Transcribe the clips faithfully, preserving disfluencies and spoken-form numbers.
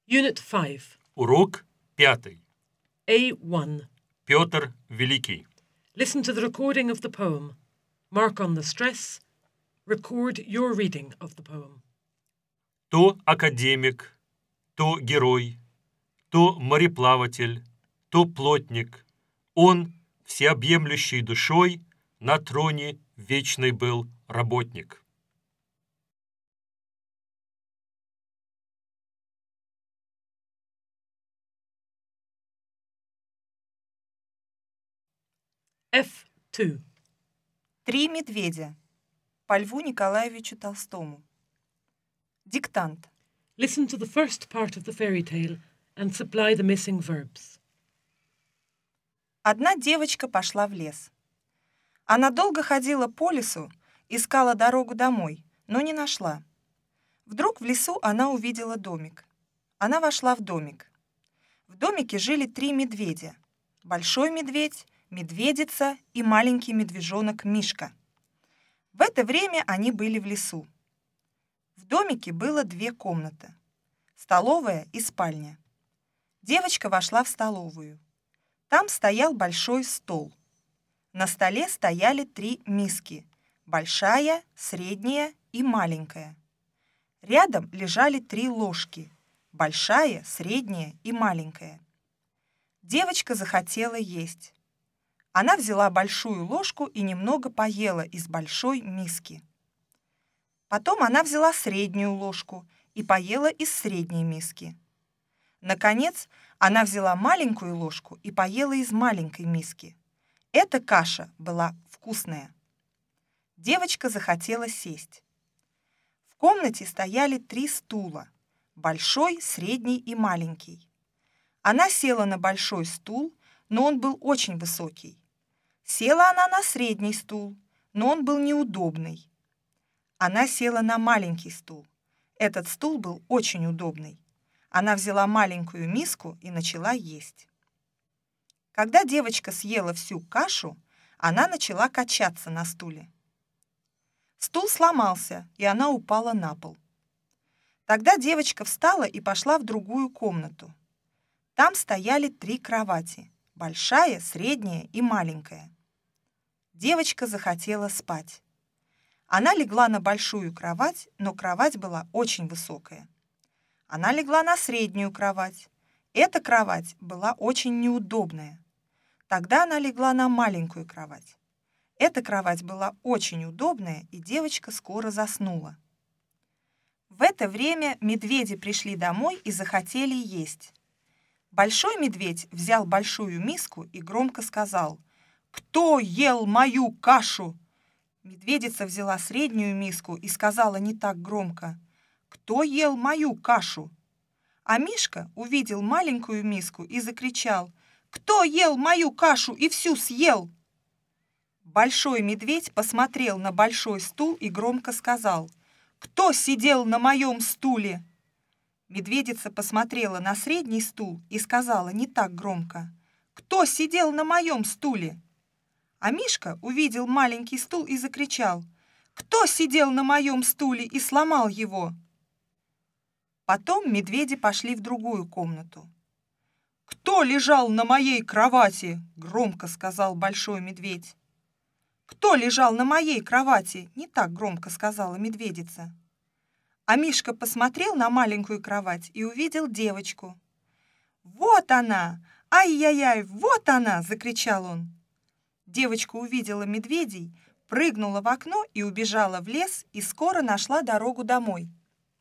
Unit five. Урок пятый. A one. Петр Великий. Listen to the recording of the poem. Mark on the stress. Record your reading of the poem. То академик, то герой, то мореплаватель, то плотник. Он, всеобъемлющей душой, на троне вечный был работник. F two. Три медведя. По Льву Николаевичу Толстому. Диктант. Listen to the first part of the fairy tale and supply the missing verbs. Одна девочка пошла в лес. Она долго ходила по лесу, искала дорогу домой, но не нашла. Вдруг в лесу она увидела домик. Она вошла в домик. В домике жили три медведя. Большой медведь, медведица и маленький медвежонок Мишка. В это время они были в лесу. В домике было две комнаты — столовая и спальня. Девочка вошла в столовую. Там стоял большой стол. На столе стояли три миски — большая, средняя и маленькая. Рядом лежали три ложки — большая, средняя и маленькая. Девочка захотела есть. Она взяла большую ложку и немного поела из большой миски. Потом она взяла среднюю ложку и поела из средней миски. Наконец, она взяла маленькую ложку и поела из маленькой миски. Эта каша была вкусная. Девочка захотела сесть. В комнате стояли три стула — большой, средний и маленький. Она села на большой стул, но он был очень высокий. Села она на средний стул, но он был неудобный. Она села на маленький стул. Этот стул был очень удобный. Она взяла маленькую миску и начала есть. Когда девочка съела всю кашу, она начала качаться на стуле. Стул сломался, и она упала на пол. Тогда девочка встала и пошла в другую комнату. Там стояли три кровати — большая, средняя и маленькая. Девочка захотела спать. Она легла на большую кровать, но кровать была очень высокая. Она легла на среднюю кровать. Эта кровать была очень неудобная. Тогда она легла на маленькую кровать. Эта кровать была очень удобная, и девочка скоро заснула. В это время медведи пришли домой и захотели есть. Большой медведь взял большую миску и громко сказал: «Кто ел мою кашу?» Медведица взяла среднюю миску и сказала не так громко: «Кто ел мою кашу?» А Мишка увидел маленькую миску и закричал: «Кто ел мою кашу и всю съел?» Большой медведь посмотрел на большой стул и громко сказал: «Кто сидел на моем стуле?» Медведица посмотрела на средний стул и сказала не так громко: «Кто сидел на моем стуле?» А Мишка увидел маленький стул и закричал: «Кто сидел на моем стуле и сломал его?» Потом медведи пошли в другую комнату. «Кто лежал на моей кровати?» — громко сказал большой медведь. «Кто лежал на моей кровати?» — не так громко сказала медведица. А Мишка посмотрел на маленькую кровать и увидел девочку. «Вот она! Ай-яй-яй, вот она!» — закричал он. Девочка увидела медведей, прыгнула в окно и убежала в лес, и скоро нашла дорогу домой.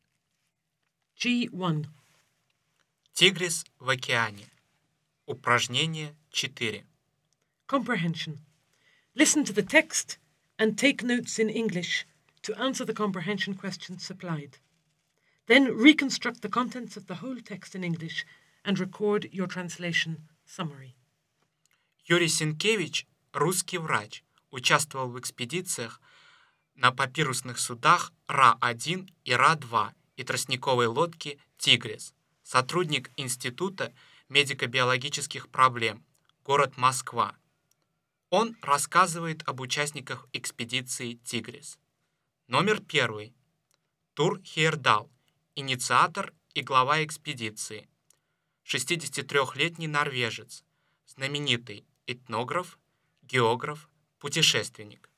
G one. Тигрис в океане. Упражнение четыре. Comprehension. Listen to the text and take notes in English to answer the comprehension questions supplied. Then reconstruct the contents of the whole text in English and record your translation summary. Юрий Сенкевич, русский врач, участвовал в экспедициях на папирусных судах Ра один и Ра два и тростниковой лодке «Тигрис», сотрудник Института медико-биологических проблем, город Москва. Он рассказывает об участниках экспедиции «Тигрис». Номер первый. Тур Хейердал, инициатор и глава экспедиции. шестидесятитрёхлетний норвежец, знаменитый этнограф, географ, путешественник.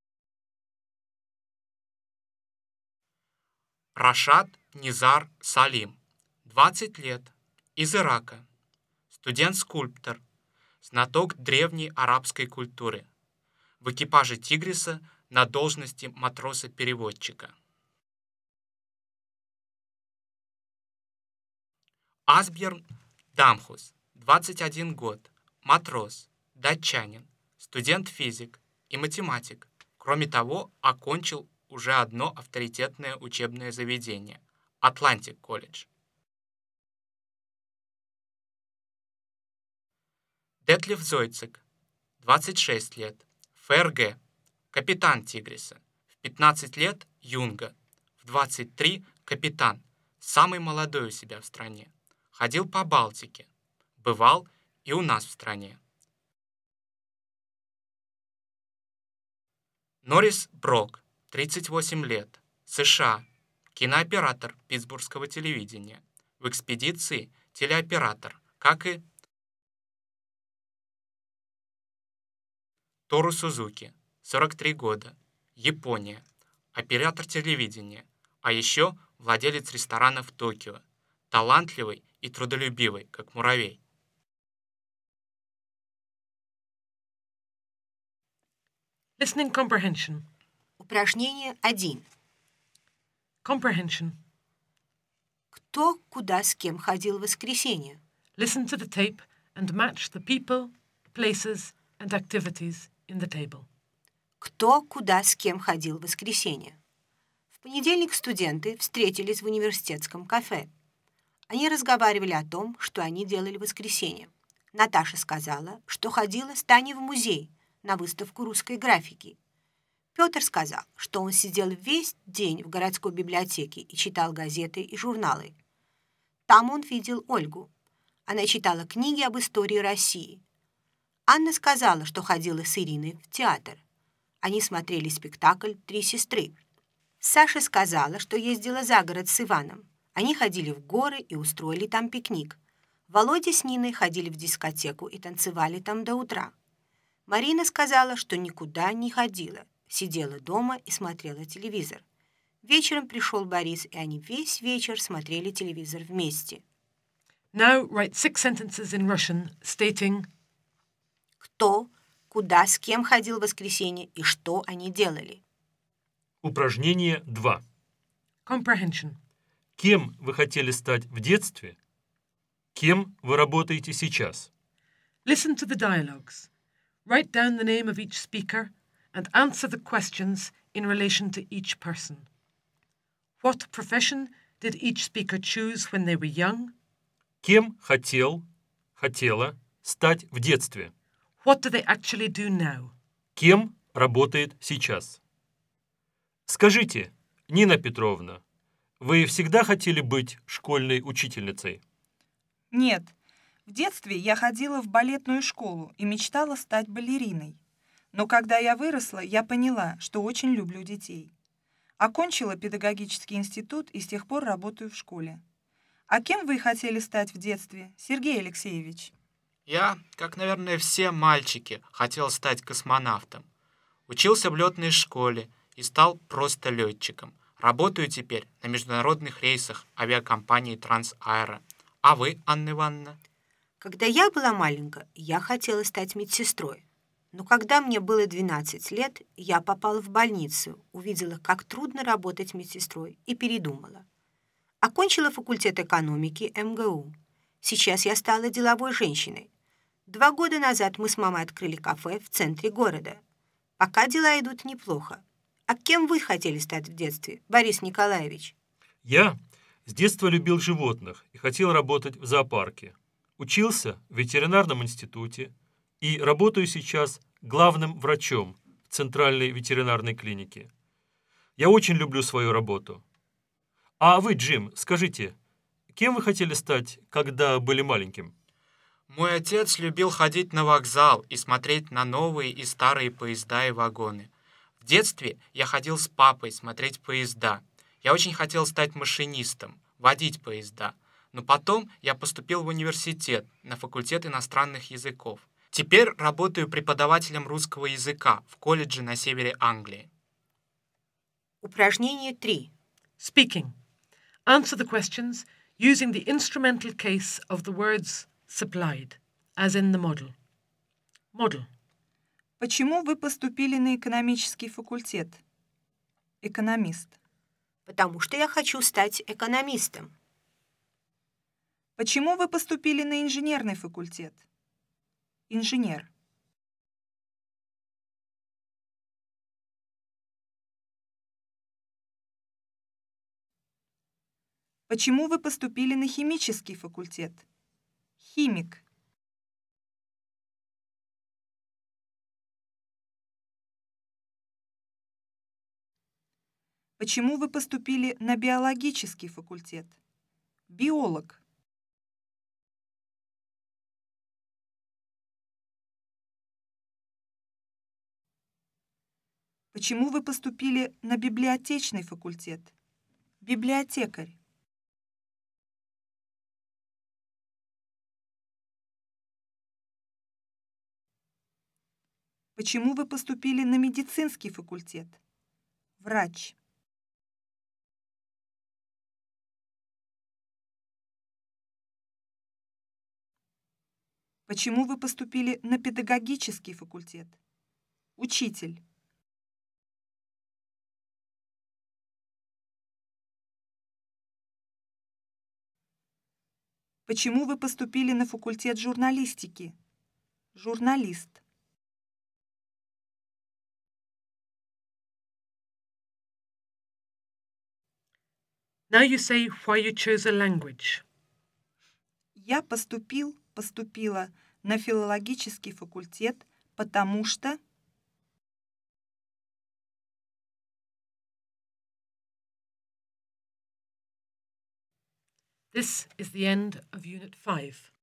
Рашад Низар Салим, двадцать лет, из Ирака, студент-скульптор, знаток древней арабской культуры, в экипаже «Тигриса» на должности матроса-переводчика. Асбjørn Дамхус, двадцать один год, матрос, датчанин, студент-физик и математик. Кроме того, окончил уже одно авторитетное учебное заведение – Атлантик колледж. Детлеф Зойцек, двадцать шесть лет, ФРГ, капитан «Тигриса», в пятнадцать лет – юнга, в двадцать три – капитан, самый молодой у себя в стране. Ходил по Балтике, бывал и у нас в стране. Норрис Брок, тридцать восемь лет, США, кинооператор питтсбургского телевидения, в экспедиции телеоператор, как и Тору Сузуки, сорок три года, Япония, оператор телевидения, а еще владелец ресторана в Токио, талантливый и трудолюбивый, как муравей. Listening comprehension. Упражнение один. Comprehension. Кто куда с кем ходил в воскресенье? Listen to the tape and match the people, places and activities in the table. Кто куда с кем ходил в воскресенье? В понедельник студенты встретились в университетском кафе. Они разговаривали о том, что они делали в воскресенье. Наташа сказала, что ходила с Таней в музей на выставку русской графики. Петр сказал, что он сидел весь день в городской библиотеке и читал газеты и журналы. Там он видел Ольгу. Она читала книги об истории России. Анна сказала, что ходила с Ириной в театр. Они смотрели спектакль «Три сестры». Саша сказала, что ездила за город с Иваном. Они ходили в горы и устроили там пикник. Володя с Ниной ходили в дискотеку и танцевали там до утра. Марина сказала, что никуда не ходила, сидела дома и смотрела телевизор. Вечером пришел Борис, и они весь вечер смотрели телевизор вместе. Now write six sentences in Russian stating Кто, куда, с кем ходил в воскресенье и что они делали. Упражнение два. comprehension. Кем вы хотели стать в детстве? Кем вы работаете сейчас? Listen to the dialogues. Write down the name of each speaker and answer the questions in relation to each person. What profession did each speaker choose when they were young? Кем хотел, хотела стать в детстве? What do they actually do now? Кем работает сейчас? Скажите, Нина Петровна, вы всегда хотели быть школьной учительницей? Нет. В детстве я ходила в балетную школу и мечтала стать балериной. Но когда я выросла, я поняла, что очень люблю детей. Окончила педагогический институт и с тех пор работаю в школе. А кем вы хотели стать в детстве, Сергей Алексеевич? Я, как, наверное, все мальчики, хотел стать космонавтом. Учился в летной школе и стал просто летчиком. Работаю теперь на международных рейсах авиакомпании «Трансаэро». А вы, Анна Ивановна? Когда я была маленькая, я хотела стать медсестрой. Но когда мне было двенадцать лет, я попала в больницу, увидела, как трудно работать медсестрой, и передумала. Окончила факультет экономики эм гэ у. Сейчас я стала деловой женщиной. Два года назад мы с мамой открыли кафе в центре города. Пока дела идут неплохо. А кем вы хотели стать в детстве, Борис Николаевич? Я с детства любил животных и хотел работать в зоопарке. Учился в ветеринарном институте и работаю сейчас главным врачом в Центральной ветеринарной клинике. Я очень люблю свою работу. А вы, Джим, скажите, кем вы хотели стать, когда были маленьким? Мой отец любил ходить на вокзал и смотреть на новые и старые поезда и вагоны. В детстве я ходил с папой смотреть поезда. Я очень хотел стать машинистом. водить поезда. Но потом я поступил в университет на факультет иностранных языков. Теперь работаю преподавателем русского языка в колледже на севере Англии. Упражнение три. Speaking. Answer the questions using the instrumental case of the words supplied, as in the model. Model. Почему вы поступили на экономический факультет? Экономист. Потому что я хочу стать экономистом. Почему вы поступили на инженерный факультет? Инженер. Почему вы поступили на химический факультет? Химик. Почему вы поступили на биологический факультет? Биолог. Почему вы поступили на библиотечный факультет? Библиотекарь. Почему вы поступили на медицинский факультет? Врач. Почему вы поступили на педагогический факультет? Учитель. Почему вы поступили на факультет журналистики? Журналист. Now you say why you chose a language. Я поступил, поступила на филологический факультет, потому что... This is the end of Unit five.